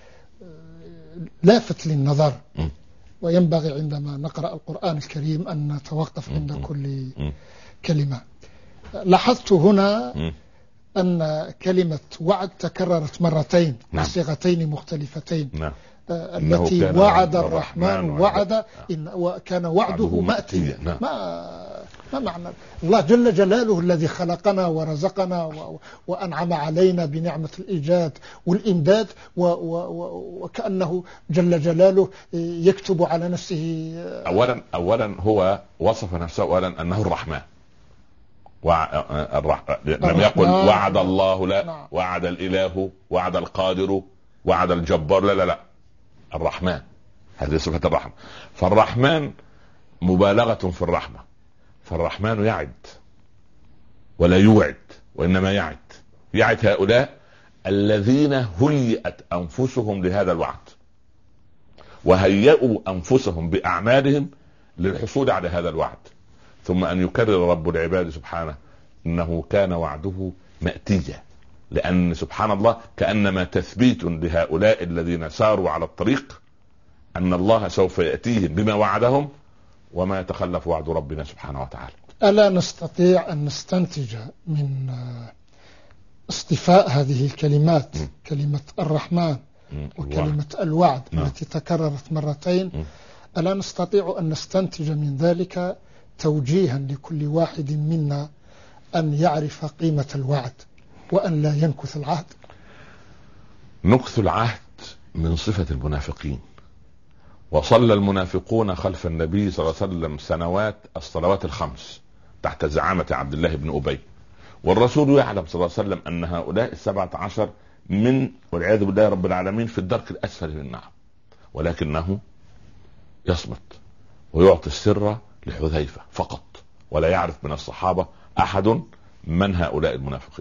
لافت للنظر وينبغي عندما نقرأ القرآن الكريم أن نتوقف عند كل كلمة. لاحظت هنا أن كلمة وعد تكررت مرتين بصيغتين مختلفتين. التي وعد الرحمن وعد وكان وعده مأتيا. نعم. ما معنى الله جل جلاله الذي خلقنا ورزقنا وأنعم علينا بنعمة الإيجاد والإمداد وكأنه جل جلاله يكتب على نفسه. أولا هو وصف نفسه أولا أنه الرحمن. لم يقل وعد الله، لا، وعد الإله، وعد القادر، وعد الجبار، لا، الرحمن، هذه صفة الرحمة. فالرحمن مبالغة في الرحمة، فالرحمن يعد ولا يوعد، وإنما يعد هؤلاء الذين هيئت أنفسهم لهذا الوعد، وهيئوا أنفسهم بأعمالهم للحصول على هذا الوعد، ثم أن يكرر رب العباد سبحانه إنه كان وعده مأتيا، لأن سبحان الله كأنما تثبيت لهؤلاء الذين ساروا على الطريق أن الله سوف يأتيهم بما وعدهم، وما يتخلف وعد ربنا سبحانه وتعالى. ألا نستطيع أن نستنتج من اصطفاء هذه الكلمات كلمة الرحمن وكلمة الوعد التي تكررت مرتين، ألا نستطيع أن نستنتج من ذلك توجيها لكل واحد منا أن يعرف قيمة الوعد وأن لا ينكث العهد؟ نكث العهد من صفة المنافقين، وصلى المنافقون خلف النبي صلى الله عليه وسلم سنوات الصلوات الخمس تحت زعامة عبد الله بن أبي، والرسول يعلم صلى الله عليه وسلم أن هؤلاء 17 من والعياذ بالله رب العالمين في الدرك الأسفل من النار، ولكنه يصمت ويعطي السر لحذيفة فقط، ولا يعرف من الصحابة أحد من هؤلاء المنافقين.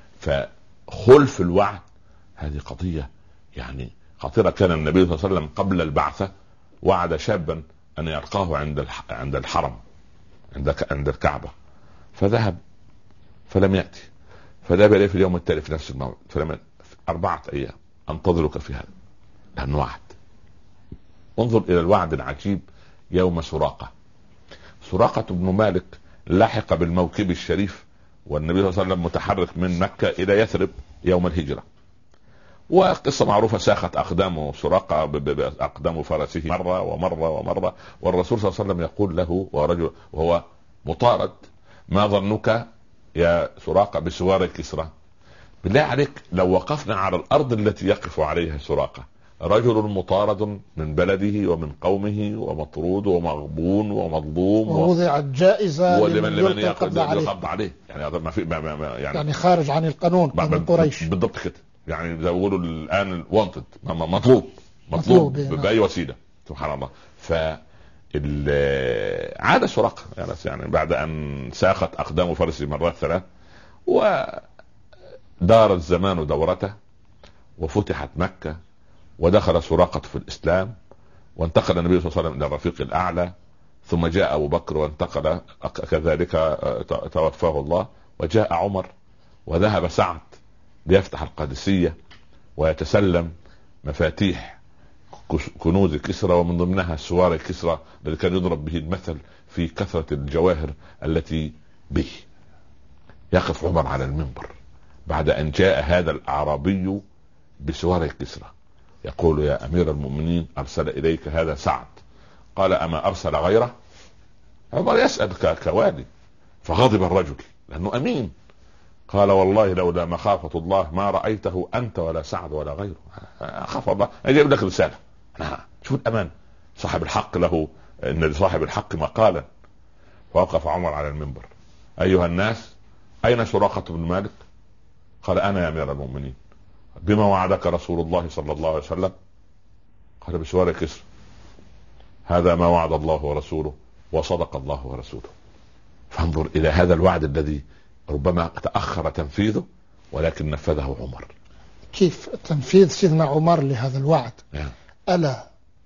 فخلف الوعد هذه قضية يعني خطيرة. كان النبي صلى الله عليه وسلم قبل البعثة وعد شابا أن يلقاه عند الحرم عند الكعبة، فذهب فلم يأتي، فذهب إليه في اليوم التالي في نفس الموعد، فلم 4 أيام أنتظرك في هذا، لأنه وعد. انظر إلى الوعد العجيب يوم سراقة بن مالك لحق بالموكب الشريف، والنبي صلى الله عليه وسلم متحرك من مكة إلى يثرب يوم الهجرة، وقصة معروفة ساخت أقدام سراقة بأقدام فرسه مرة ومرة ومرة، والرسول صلى الله عليه وسلم يقول له ورجل وهو مطارد: ما ظنك يا سراقة بسوار كسرى؟ بالله عليك لو وقفنا على الأرض التي يقف عليها سراقة، رجل مطارد من بلده ومن قومه ومطرود ومغبون ومظلوم ووضعت جائزة لمن يقبض عليه، يعني ما في يعني خارج عن القانون من قريش بالضبط كده، يعني زي يقولوا الآن wanted مطلوب بأي وسيلة. سبحان الله. عاد سراقة يعني بعد أن ساخت أقدام فرسه مرات 3 ودار الزمان دورته وفتحت مكة ودخل سراقة في الإسلام، وانتقل النبي صلى الله عليه وسلم إلى الرفيق الأعلى، ثم جاء أبو بكر وانتقل كذلك توفاه الله، وجاء عمر، وذهب سعد ليفتح القادسية ويتسلم مفاتيح كنوز كسرى، ومن ضمنها سوار كسرى الذي كان يضرب به المثل في كثرة الجواهر التي به. يقف عمر على المنبر بعد أن جاء هذا الأعرابي بسوار كسرى يقول: يا أمير المؤمنين، أرسل إليك هذا سعد. قال: أما أرسل غيره؟ عمر يسأل كوالي، فغضب الرجل لأنه أمين. قال: والله لولا مخافة الله ما رأيته أنت ولا سعد ولا غيره. أخاف الله أجيب لك رسالة. شوف الأمان، صاحب الحق له إن لصاحب الحق مقالا. فوقف عمر على المنبر: أيها الناس، أين سراقة بن مالك؟ قال: أنا يا أمير المؤمنين. بما وعدك رسول الله صلى الله عليه وسلم؟ قال: بسوار كسر. هذا ما وعد الله ورسوله، وصدق الله ورسوله. فانظر إلى هذا الوعد الذي ربما تأخر تنفيذه ولكن نفذه عمر. كيف تنفيذ سيدنا عمر لهذا الوعد؟ ألا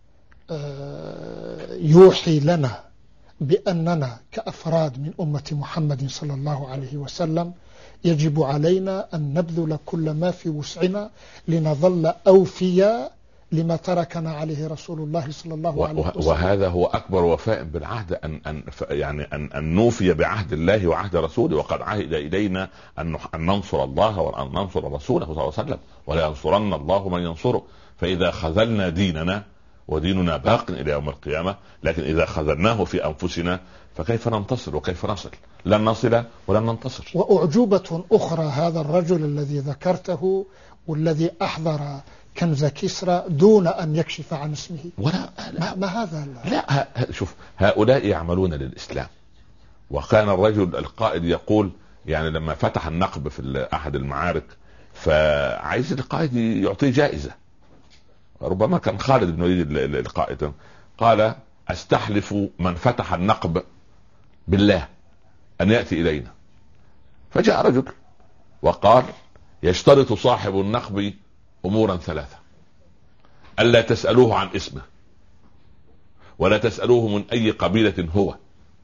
يوحي لنا بأننا كأفراد من أمة محمد صلى الله عليه وسلم يجب علينا أن نبذل كل ما في وسعنا لنظل أوفياء لما تركنا عليه رسول الله صلى الله عليه وسلم. وهذا هو أكبر وفاء بالعهد، أن نوفي بعهد الله وعهد رسوله، وقد عهد إلينا أن ننصر الله وأن ننصر رسوله صلى الله عليه وسلم، ولا ينصرن الله من ينصره. فإذا خذلنا ديننا، وديننا باق إلى يوم القيامة، لكن إذا خذلناه في أنفسنا فكيف ننتصر وكيف نصل؟ لن نصل ولن ننتصر. وأعجوبة أخرى هذا الرجل الذي ذكرته والذي أحضر كنز كسرى دون أن يكشف عن اسمه، ما هذا؟ لا شوف، هؤلاء يعملون للإسلام. وكان الرجل القائد يقول، يعني لما فتح النقب في أحد المعارك فعايز القائد يعطيه جائزة، ربما كان خالد بن الوليد القائد، قال: أستحلف من فتح النقب بالله أن يأتي إلينا. فجاء رجل وقال: يشترط صاحب النقب أمورا ثلاثة: ألا تسألوه عن اسمه، ولا تسألوه من أي قبيلة هو،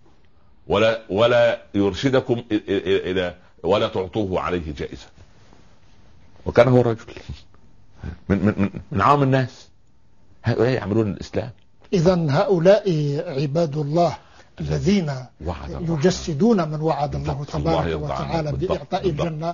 ولا يرشدكم إلى، ولا تعطوه عليه جائزة. وكان هو رجل من عام الناس. هؤلاء يعملون الإسلام. إذن هؤلاء عباد الله الذين يجسدون من وعد الله تبارك وتعالى بإعطاء الجنة.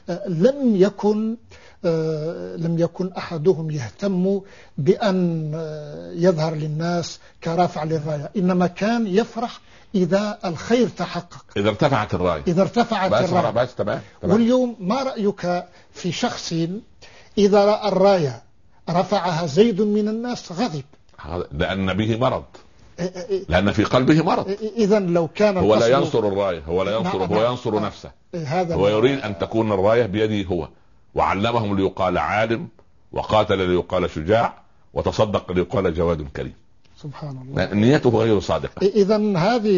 لم يكن أحدهم يهتم بأن يظهر للناس كرافع للراية، إنما كان يفرح إذا الخير تحقق، إذا ارتفعت الراية. بس تمام. واليوم ما رأيك في شخص إذا رأى الراية رفعها زيد من الناس غضب، لأن به مرض، لأن في قلبه مرض. إذن لو كان هو لا ينصر الراية، هو ينصر نفسه. هو يريد أن تكون الراية بيده هو. وعلمهم ليقال عالم، وقاتل ليقال شجاع، وتصدق ليقال جواد كريم. سبحان الله. نيته غير صادقة. إذن هذه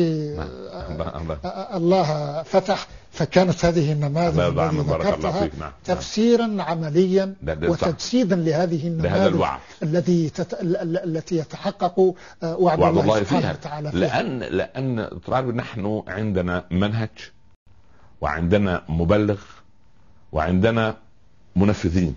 الله فتح، فكانت هذه النماذج التي ذكرتها تفسيرا عمليا وتجسيدا لهذه النماذج التي يتحقق وعد الله سبحانه وتعالى فيها. لأن نحن عندنا منهج، وعندنا مبلغ، وعندنا منفذين.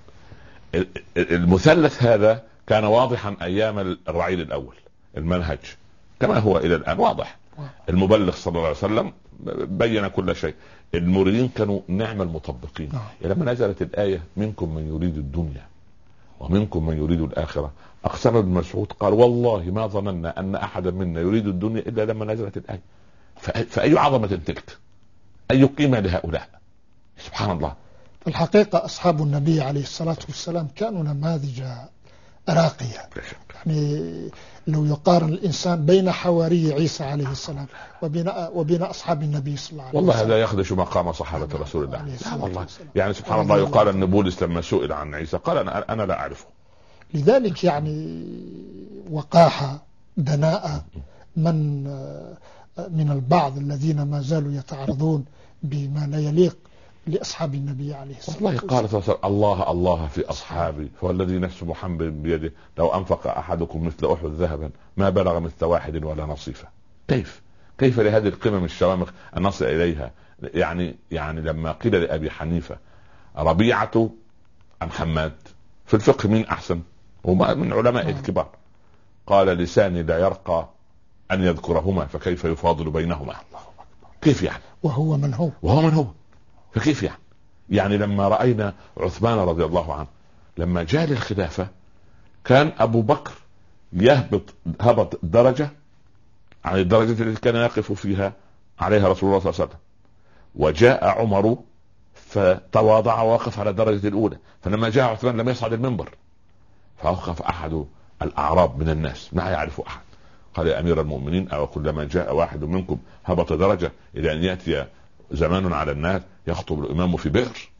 المثلث هذا كان واضحا أيام الرعيل الأول، المنهج كما هو إلى الآن واضح. المبلغ صلى الله عليه وسلم بين كل شيء، المريدين كانوا نعم المطبقين. لما نزلت الآية: منكم من يريد الدنيا ومنكم من يريد الآخرة، أقسم ابن مسعود قال: والله ما ظننا أن أحدا منا يريد الدنيا إلا لما نزلت الآية. فأي عظمة تلك، أي قيمة لهؤلاء، سبحان الله. في الحقيقة أصحاب النبي عليه الصلاة والسلام كانوا نماذج راقية. يعني لو يقارن الإنسان بين حواري عيسى عليه السلام وبين أصحاب النبي صلى الله عليه وسلم، والله هذا يخدش مقام صحابة رسول الله. والله يعني سبحان الله. يقال أن بولس لما سئل عن عيسى قال: أنا لا أعرفه. لذلك يعني وقاحة، دناءة من البعض الذين ما زالوا يتعرضون بما لا يليق لأصحاب النبي عليه الصلاة والسلام. قال: الله الله في أصحابي، فوالذي نفس محمد بيده لو أنفق أحدكم مثل أحد ذهبا ما بلغ مثل واحد ولا نصيفة. كيف لهذه القمم الشوامخ أن نصل إليها؟ يعني لما قيل لأبي حنيفة: ربيعة أم حماد في الفقه مين أحسن؟ وما من علماء الكبار. قال: لساني لا يرقى أن يذكرهما، فكيف يفاضل بينهما؟ كيف يعني؟ وهو من هو فكيف يعني لما رأينا عثمان رضي الله عنه لما جاء للخلافة، كان أبو بكر هبط درجة عن الدرجة التي كان يقف فيها عليها رسول الله صلى الله عليه وسلم، وجاء عمر فتواضع ووقف على الدرجة الأولى. فلما جاء عثمان لم يصعد المنبر، فوقف أحد الأعراب من الناس ما يعرف أحد، قال: يا أمير المؤمنين، أو كلما جاء واحد منكم هبط درجة إلى أن يأتي زمان على الناس يخطب الإمام في بئر؟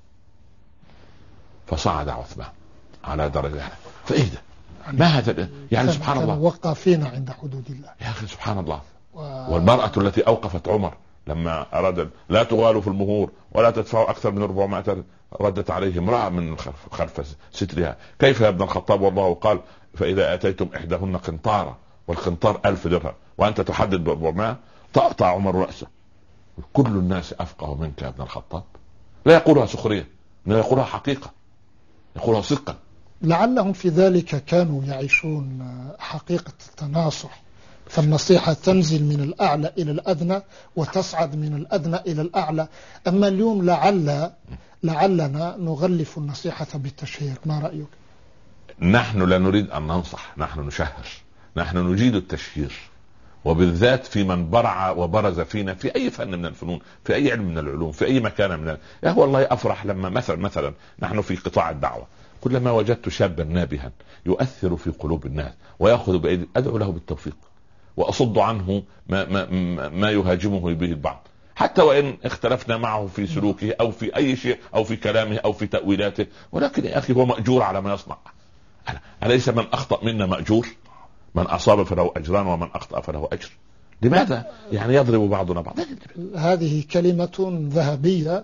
فصعد عثمان على درجة. فإيه ده؟ ما هذا يعني؟ سبحان الله. وقفين عند حدود الله يا أخي، سبحان الله. والمرأة التي أوقفت عمر لما أراد لا تغالوا في المهور ولا تدفعوا أكثر من 400، ردت عليه امرأة من خلف سترها: كيف يا ابن الخطاب؟ والله قال: فإذا أتيتم إحداهن قنطارا، والقنطار 1000 درهم، وأنت تحدد ب400. تقطع عمر رأسه: كل الناس أفقه منك يا ابن الخطاب. لا يقولها سخرية، لا يقولها حقيقة، يقولها صدقا. لعلهم في ذلك كانوا يعيشون حقيقة التناصح، فالنصيحة تنزل من الأعلى إلى الأدنى وتصعد من الأدنى إلى الأعلى. أما اليوم لعلنا نغلف النصيحة بالتشهير. ما رأيك؟ نحن لا نريد أن ننصح، نحن نشهر، نحن نجيد التشهير، وبالذات في من برع وبرز فينا في أي فن من الفنون، في أي علم من العلوم، في أي مكان من يا هو والله أفرح لما مثلا نحن في قطاع الدعوة كلما وجدت شابا نابها يؤثر في قلوب الناس ويأخذ بأيدي أدعو له بالتوفيق وأصد عنه ما يهاجمه به البعض، حتى وإن اختلفنا معه في سلوكه أو في أي شيء أو في كلامه أو في تأويلاته، ولكن يا أخي هو مأجور على ما يصنع. أليس من أخطأ منا مأجور؟ من أصاب فله أجران ومن أخطأ فله أجر. لماذا يعني يضرب بعضنا بعض؟ هذه كلمة ذهبية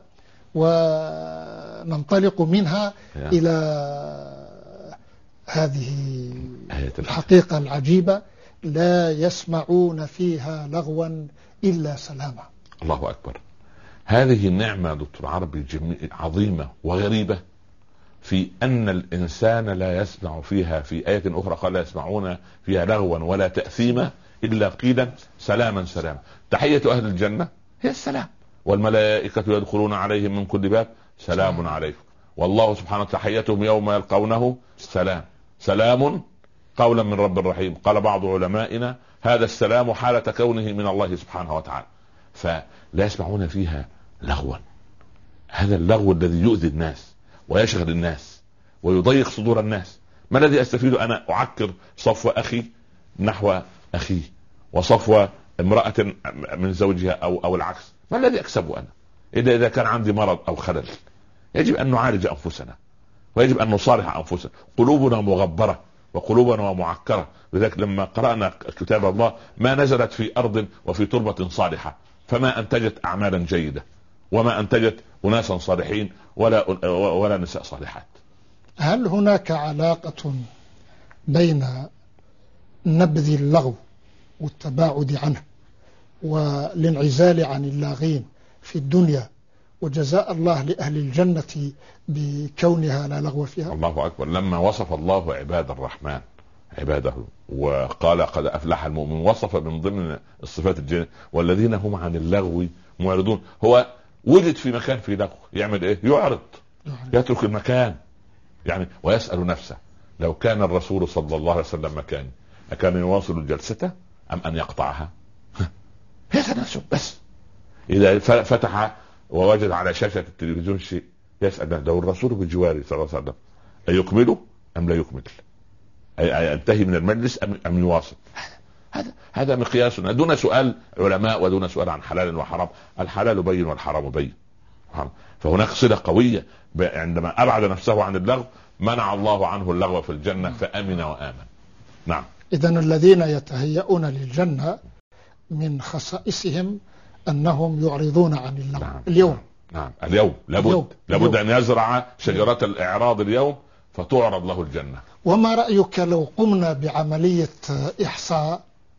وننطلق منها إلى هذه الحقيقة العجيبة: لا يسمعون فيها لغوا إلا سلاما. الله أكبر. هذه النعمة دكتور عربي عظيمة وغريبة، في أن الإنسان لا يسمع فيها، في آية أخرى قال لا يسمعون فيها لغوا ولا تأثيما إلا قيلا سلاما سلاما. تحية أهل الجنة هي السلام، والملائكة يدخلون عليهم من كل باب سلام عليكم، والله سبحانه تحيتهم يوم يلقونه سلام قولا من رب رحيم. قال بعض علمائنا هذا السلام حالة كونه من الله سبحانه وتعالى. فلا يسمعون فيها لغوا، هذا اللغو الذي يؤذي الناس ويشغل الناس ويضيق صدور الناس. ما الذي أستفيد أنا أعكر صفو أخي نحو أخي وصفو امرأة من زوجها أو العكس؟ ما الذي أكسبه أنا إذا كان عندي مرض أو خلل؟ يجب أن نعالج أنفسنا ويجب أن نصالح أنفسنا. قلوبنا مغبرة وقلوبنا معكرة، لذلك لما قرأنا كتاب الله ما نزلت في أرض وفي تربة صالحة فما أنتجت أعمالا جيدة وما أنتجت أناسا صالحين ولا نساء صالحات. هل هناك علاقة بين نبذ اللغو والتباعد عنه والانعزال عن اللاغين في الدنيا وجزاء الله لأهل الجنة بكونها لا لغو فيها؟ الله أكبر. لما وصف الله عباد الرحمن عباده وقال قد أفلح المؤمن، وصف من ضمن الصفات الجنة والذين هم عن اللغو معرضون. هو وجد في مكان في لغو يعمل ايه؟ يعرض، يترك المكان يعني ويسأل نفسه لو كان الرسول صلى الله عليه وسلم مكاني أكان يواصل الجلسة أم أن يقطعها؟ يسأل نفسه بس. إذا فتح ووجد على شاشة التلفزيون شيء يسأل لو الرسول بجواري صلى الله عليه وسلم أيكمله أم لا يكمل؟ أي ينتهي من المجلس أم يواصل؟ هذا مقياسنا دون سؤال علماء ودون سؤال عن حلال وحرام. الحلال بين والحرام بين. فهناك صلة قوية عندما أبعد نفسه عن اللغو منع الله عنه اللغو في الجنة فأمن وآمن. نعم. إذن الذين يتهيئون للجنة من خصائصهم أنهم يعرضون عن اللغو. نعم. اليوم اليوم لابد أن يزرع شجرة الإعراض اليوم فتعرض له الجنة. وما رأيك لو قمنا بعملية إحصاء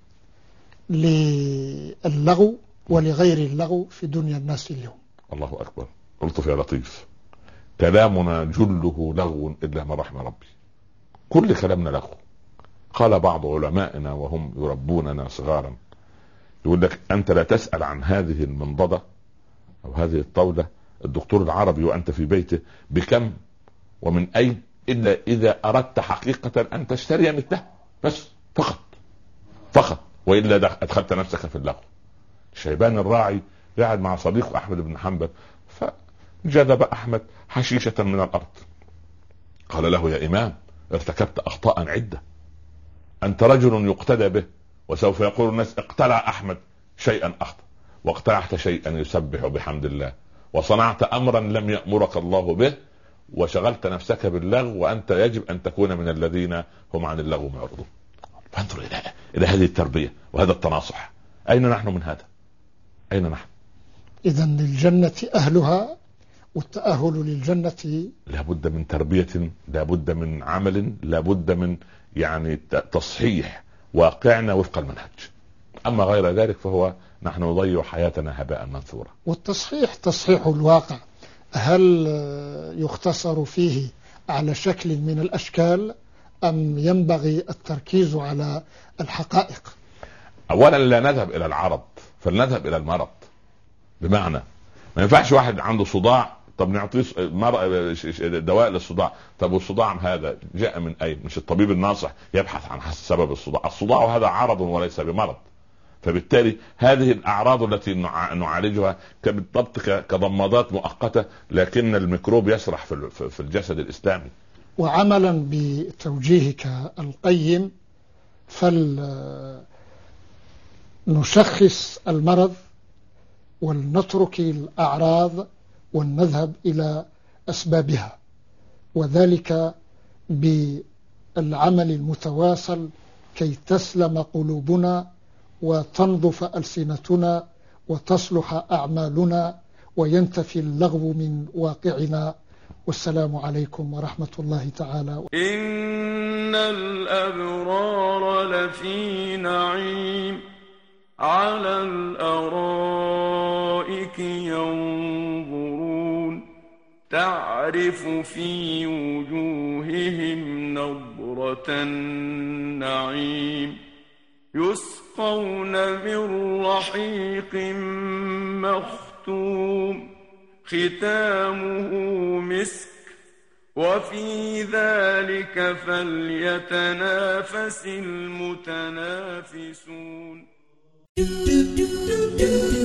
للغو ولغير اللغو في دنيا الناس اليوم؟ الله أكبر. قلت يا لطيف كلامنا جله لغو إلا ما رحم ربي، كل كلامنا لغو. قال بعض علمائنا وهم يربوننا صغارا يقول لك أنت لا تسأل عن هذه المنضدة أو هذه الطاولة الدكتور العربي وأنت في بيته بكم ومن أين إلا إذا أردت حقيقة أن تشتري مثله بس فقط، وإلا أدخلت نفسك في اللغو. شيبان الراعي قاعد مع صديق أحمد بن حنبل فجذب أحمد حشيشة من الأرض، قال له يا إمام ارتكبت أخطاء عدة، أنت رجل يقتدى به وسوف يقول الناس اقتلع أحمد شيئا أخطأ، واقتلعت شيئا يسبح بحمد الله، وصنعت أمرا لم يأمرك الله به، وشغلت نفسك باللغو، وأنت يجب أن تكون من الذين هم عن اللغو معرضون. فانظر إلى هذه التربية وهذا التناصح. أين نحن من هذا؟ أين نحن؟ إذن للجنة أهلها، والتأهل للجنة لابد من تربية، لابد من عمل، لابد من يعني تصحيح واقعنا وفق المنهج. أما غير ذلك فهو نحن نضيع حياتنا هباء منثورا. والتصحيح تصحيح الواقع هل يختصر فيه على شكل من الأشكال أم ينبغي التركيز على الحقائق؟ اولا لا نذهب الى العرض، فلنذهب الى المرض. بمعنى ما ينفعش واحد عنده صداع طب نعطيه دواء للصداع. طب والصداع هذا جاء من اين؟ مش الطبيب الناصح يبحث عن سبب الصداع؟ الصداع هذا عرض وليس بمرض. فبالتالي هذه الاعراض التي نعالجها بالضبط كضمادات مؤقته، لكن الميكروب يسرح في الجسد الاسلامي. وعملا بتوجيهك القيم فلنشخص المرض ولنترك الأعراض ونذهب إلى أسبابها، وذلك بالعمل المتواصل كي تسلم قلوبنا وتنظف ألسنتنا وتصلح أعمالنا وينتفي اللغو من واقعنا. والسلام عليكم ورحمة الله تعالى. إن الأبرار لفي نعيم على الأرائك ينظرون تعرف في وجوههم نضرة النعيم يسقون من رحيق مختوم ختامه مسك وفي ذلك فليتنافس المتنافسون.